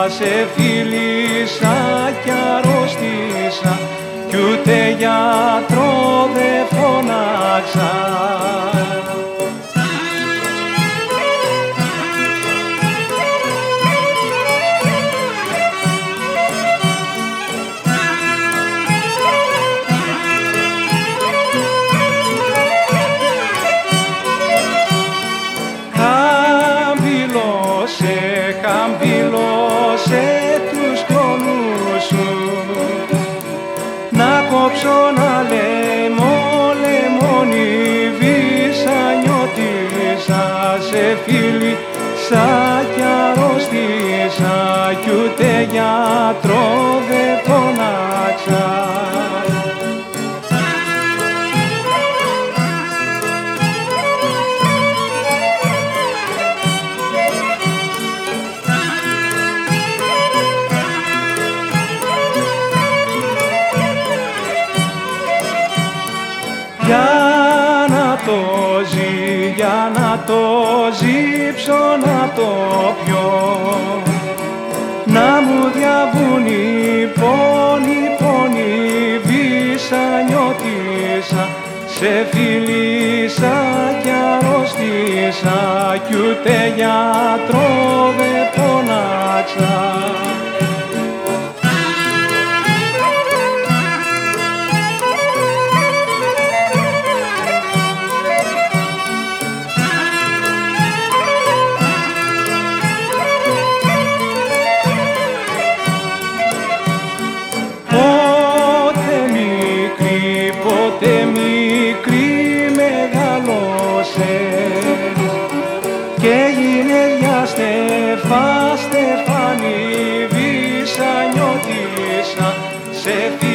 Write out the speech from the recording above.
σε φίλησα κι αρρώστησα κι ούτε γιατρό δε φώναξα. Χαμπυλώσε τους κλονούς σου, να κόψω να λεμονιβήσα, νιώτησα, σε φίλησα κι αρρώστησα κι ούτε γιατρό δε φώναξα. Για να το ζύψω, να το πιω, να μου διαβούν οι πόνοι, βήσα, νιώτησα, σε φίλησα κι αρρώστησα κι ούτε γιατρό δε φώναξα. Πότε μικρή μεγάλωσες και έγινες για Στεφάνη, βήσα, νιώτησα, σε